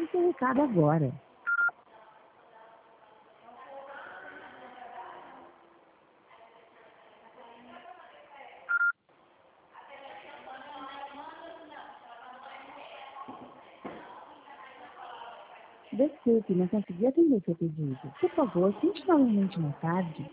o seu recado agora. Desculpe, não consegui atender seu pedido. Por favor, tente novamente mais tarde.